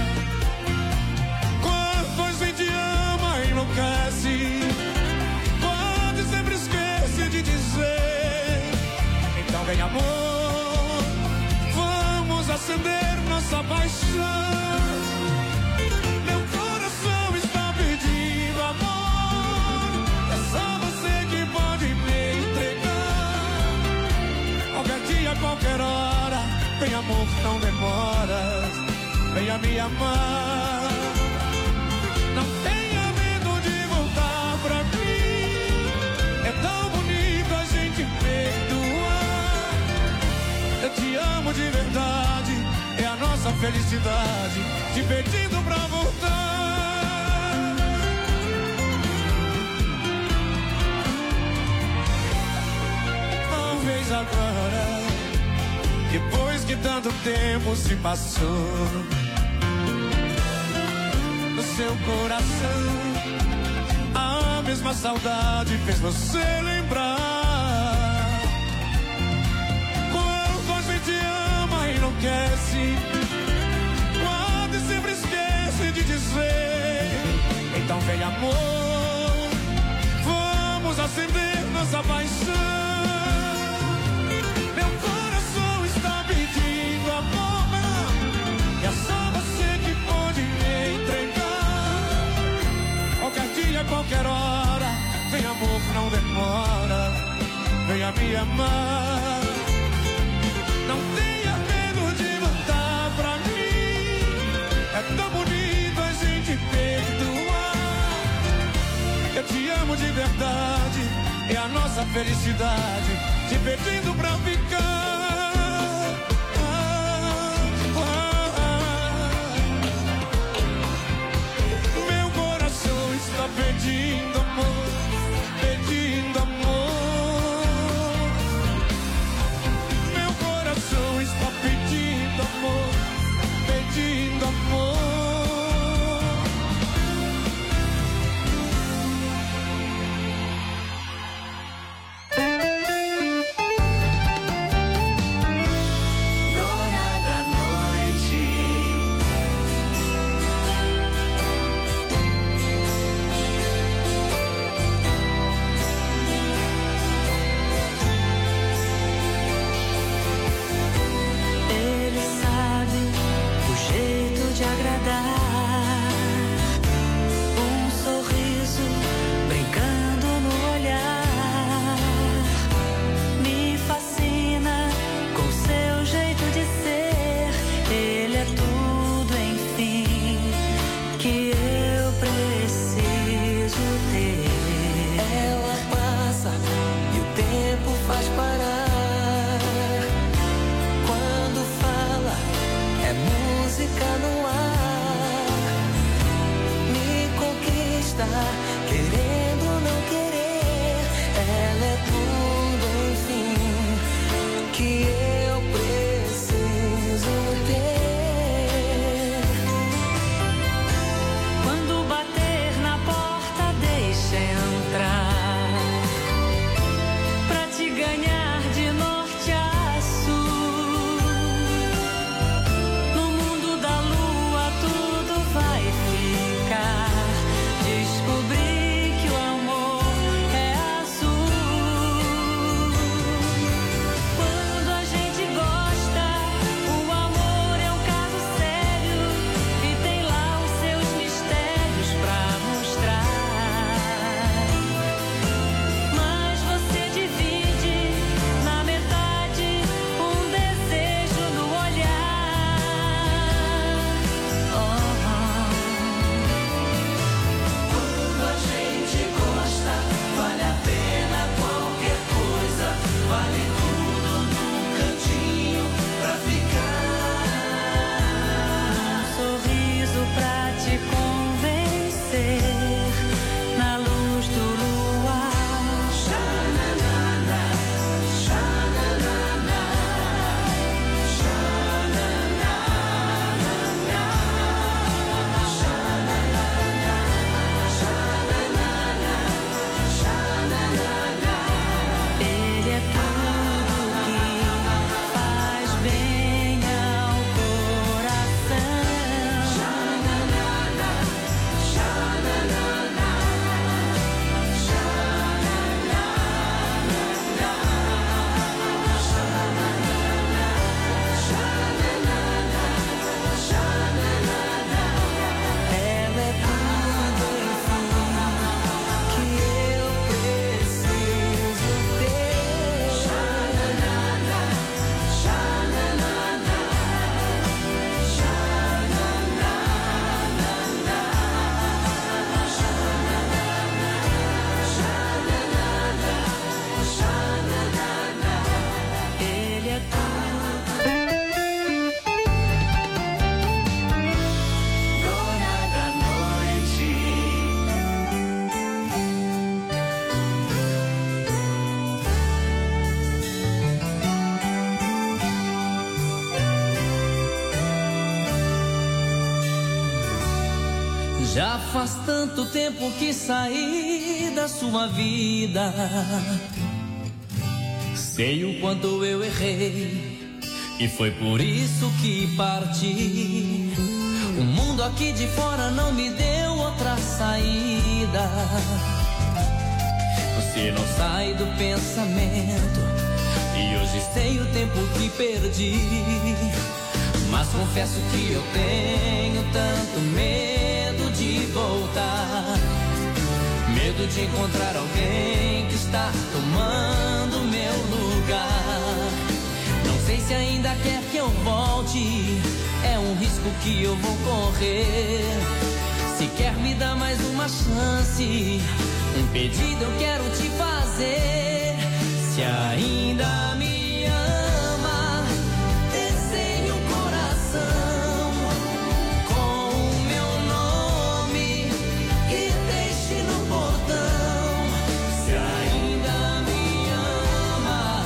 Quando a gente ama, enlouquece, sempre esquece de dizer. Então vem amor, vamos acender nossa paixão. Meu coração está pedindo amor, é só você que pode me entregar. Qualquer dia, qualquer hora, vem amor, não demora, venha me amar. Não tenha medo de voltar pra mim. É tão bonito a gente perdoar. Eu te amo de verdade, é a nossa felicidade, te pedindo pra voltar. Talvez agora, depois que tanto tempo se passou, no seu coração a mesma saudade fez você lembrar. Quando a gente ama, enlouquece, quando sempre esquece de dizer. Então vem amor, vamos acender nossa paixão. Meu coração está pedindo amor, e é só você que pode me entregar. Qualquer dia, qualquer hora, vem amor, não demora, te amo de verdade, é a nossa felicidade, te pedindo pra ficar. Ah, ah, ah. Meu coração está pedindo amor, pedindo amor. Meu coração está pedindo amor, pedindo amor. Já faz tanto tempo que saí da sua vida. Sei o quanto eu errei e foi por isso que parti. O mundo aqui de fora não me deu outra saída. Você não sai do pensamento e hoje sei o tempo que perdi. Mas confesso que eu tenho tanto medo de voltar. Medo de encontrar alguém que está tomando meu lugar. Não sei se ainda quer que eu volte, é um risco que eu vou correr. Se quer me dar mais uma chance, Um pedido eu quero te fazer. Se ainda me ama, desenhe um coração com o meu nome e deixe no portão. Se ainda me ama,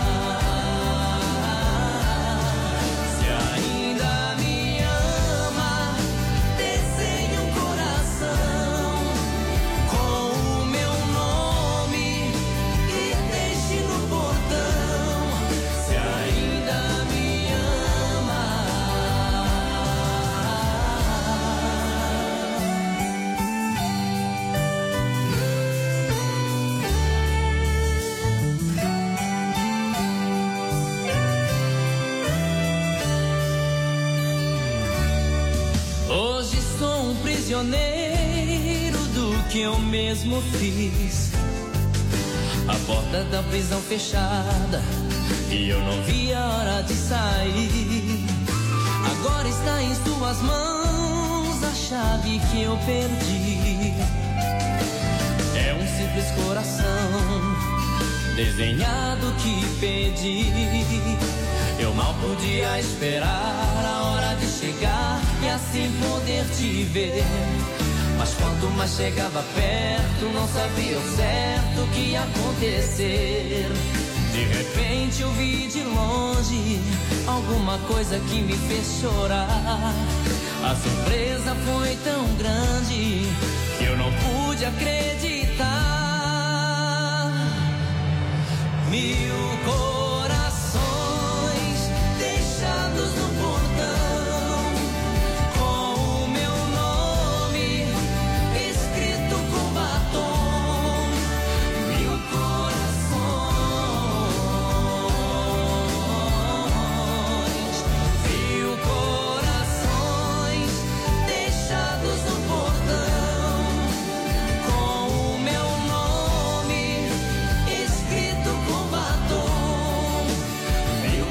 se ainda me ama, desenhe um coração com o meu nome e deixe no portão. Se ainda me ama. Hoje sou um prisioneiro do que eu mesmo fiz. A porta da prisão fechada e eu não vi a hora de sair. Agora está em suas mãos a chave que eu perdi. É um simples coração desenhado que pedi. Eu mal podia esperar a hora de chegar e assim poder te ver. Mas quanto mais chegava perto, não sabia o certo o que ia acontecer. De repente eu vi de longe alguma coisa que me fez chorar. A surpresa foi tão grande que eu não pude acreditar. Mil corações deixados no portão, com o meu nome escrito com batom. Mil corações, mil corações deixados no portão, com o meu nome escrito com batom. Mil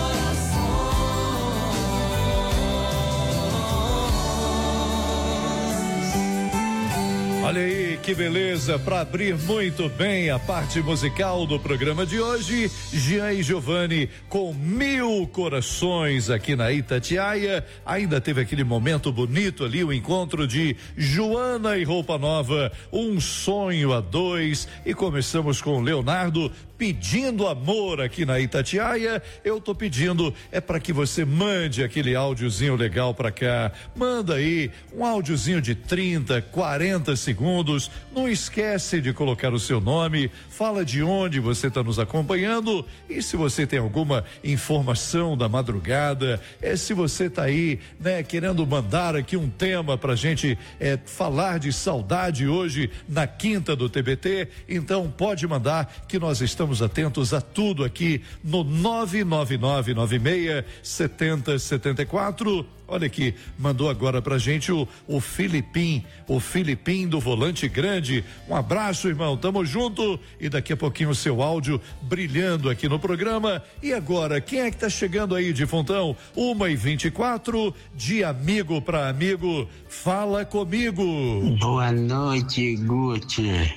Olha aí que beleza, para abrir muito bem a parte musical do programa de hoje, Jean e Giovanni com Mil Corações aqui na Itatiaia. Ainda teve aquele momento bonito ali, o encontro de Joana e Roupa Nova, Um Sonho a Dois, e começamos com Leonardo pedindo amor aqui na Itatiaia. Eu tô pedindo é para que você mande aquele áudiozinho legal para cá. Manda aí um áudiozinho de trinta, quarenta segundos. Não esquece de colocar o seu nome, fala de onde você está nos acompanhando e se você tem alguma informação da madrugada, é se você tá aí, né, querendo mandar aqui um tema pra gente é, falar de saudade hoje na quinta do T B T, então pode mandar que nós estamos atentos a tudo aqui no nove nove nove nove seis sete zero sete quatro. Olha aqui, mandou agora pra gente o, o Filipim, o Filipim do Volante Grande. Um abraço, irmão, tamo junto. E daqui a pouquinho o seu áudio brilhando aqui no programa. E agora, quem é que tá chegando aí de Fontão? uma e vinte e quatro, de amigo pra amigo. Fala comigo. Boa noite, Guti.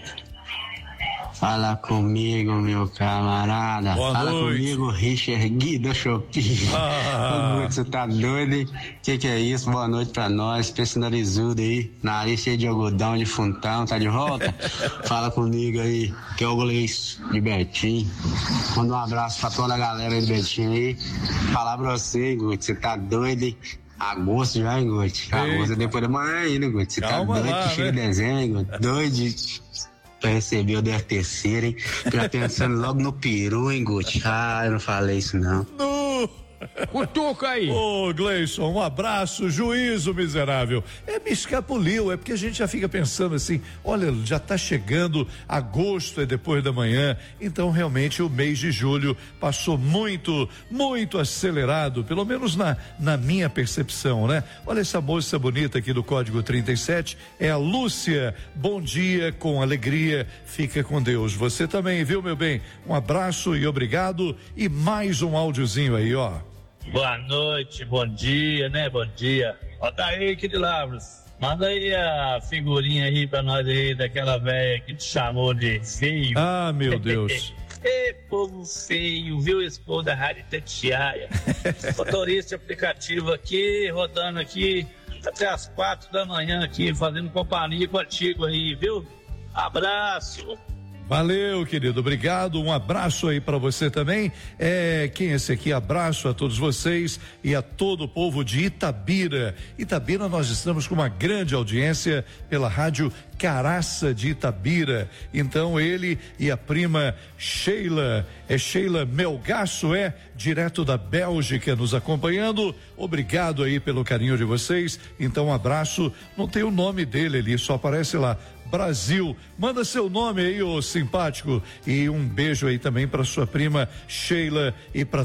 Fala comigo, meu camarada. Boa Fala noite. comigo, Richard Gui do Shopping. Ah. Ô, Guti, você tá doido, hein? Que que é isso? Boa noite pra nós, personalizudo aí, nariz cheio de algodão de Fontão, tá de volta? Fala comigo aí, que é o Gleice de Betim. Manda um abraço pra toda a galera de Betim aí. Falar pra você, hein, Guti, você tá doido, hein? Agosto já, hein, Guti? Agosto é depois da manhã ainda, Guti. Você tá doido lá, que chega né? dezembro, hein, Guti? Doido pra receber o décimo terceiro, hein? Já pensando logo no peru, hein, Guti? Ah, eu não falei isso, não. No! Cutuca aí. Ô, Gleison, um abraço, juízo miserável. É, me escapuliu, é porque a gente já fica pensando assim, olha, já tá chegando, agosto é depois da manhã, então realmente o mês de julho passou muito, muito acelerado, pelo menos na, na minha percepção, né? Olha essa moça bonita aqui do Código trinta e sete, é a Lúcia. Bom dia, com alegria, fica com Deus. Você também, viu, meu bem? Um abraço e obrigado, e mais um áudiozinho aí, ó. Boa noite, bom dia, né? Bom dia. Ó, tá aí, aqui de Lavras. Manda aí a figurinha aí pra nós aí daquela velha que te chamou de feio. Ah, meu Deus. Ê, povo feio, viu esse povo da Rádio Itatiaia? Motorista de aplicativo aqui, rodando aqui até as quatro da manhã aqui, fazendo companhia contigo aí, viu? Abraço. Valeu, querido, obrigado, um abraço aí para você também. É, quem é esse aqui? Abraço a todos vocês e a todo o povo de Itabira. Itabira, nós estamos com uma grande audiência pela rádio Caraça de Itabira. Então ele e a prima Sheila, é Sheila Melgaço, é direto da Bélgica nos acompanhando. Obrigado aí pelo carinho de vocês. Então um abraço, não tem o nome dele ali, só aparece lá Brasil. Manda seu nome aí, ô simpático, e um beijo aí também para sua prima Sheila e para